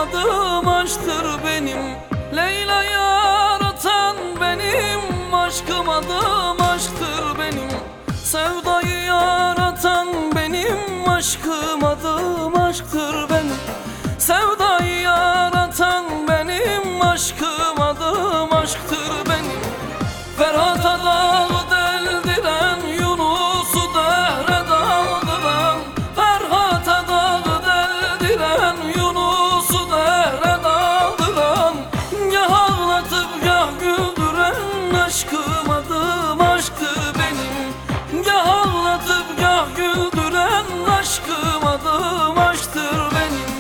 adım aşktır benim. Leyla yaratan benim, aşkım adım aşktır benim. Sevdayı yaratan benim, aşkım adım aşktır benim. Sevdayı yaratan benim, aşkım adım aşktır benim. Ferhat'a dağı deldiren, Yunus'u dehre daldıran. Ferhat'a dağı deldiren, Yunus'u dehre daldıran. Gah ağlatıp gah güldüren, aşkım adım aşktır benim. Gah ağlatıp gah güldüren, aşkım adım aşktır benim.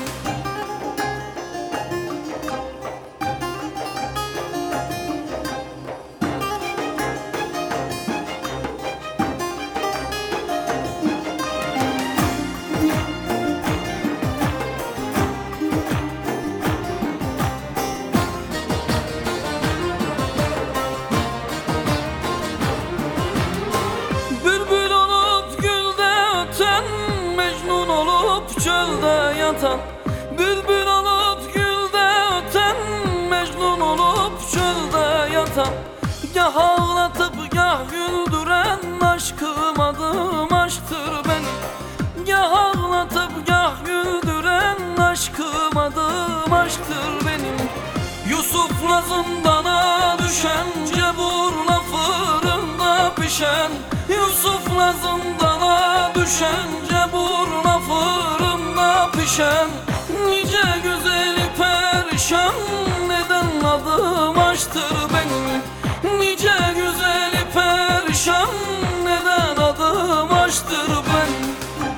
Bülbül olup gülde öten, Mecnun olup çölde yatan. Bülbül olup gülde öten, Mecnun olup çölde yatan. Gah ağlatıp gah güldüren, aşkım adım aşktır benim. Gah ağlatıp gah güldüren, aşkım adım aşktır benim. Yusuf'la zindana düşen, Cebur'la fırında pişen. Yusuf'la zindana düşen, Cebur'la fırında pişen. Nice güzeli perişan, neden adım aşktır benim. Nice güzeli perişan, neden adım aşktır benim.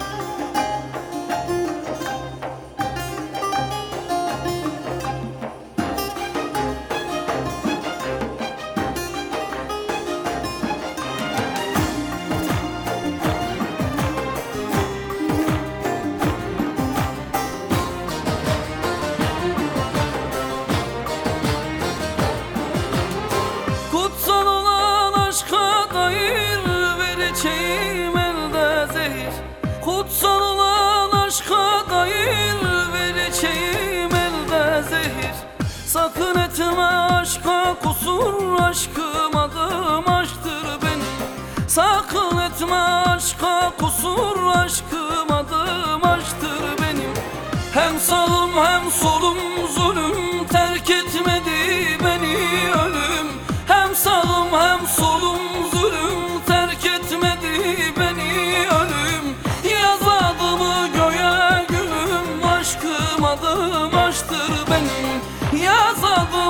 Kutsal olan aşka dair, vereceğim elde zehir. Kutsal olan aşka dair, vereceğim elde zehir. Sakın etme aşka kusur, aşkım adım aşktır benim. Sakın etme aşka kusur, aşkım adım aşktır benim. Hem sağım hem solum zulüm, terk etmedi beni ölüm. Hem sağım hem solum zulüm, terk etmedi beni ölüm. Yaz adımı göğe gülüm, aşkım adım aşktır benim. Yaz adımı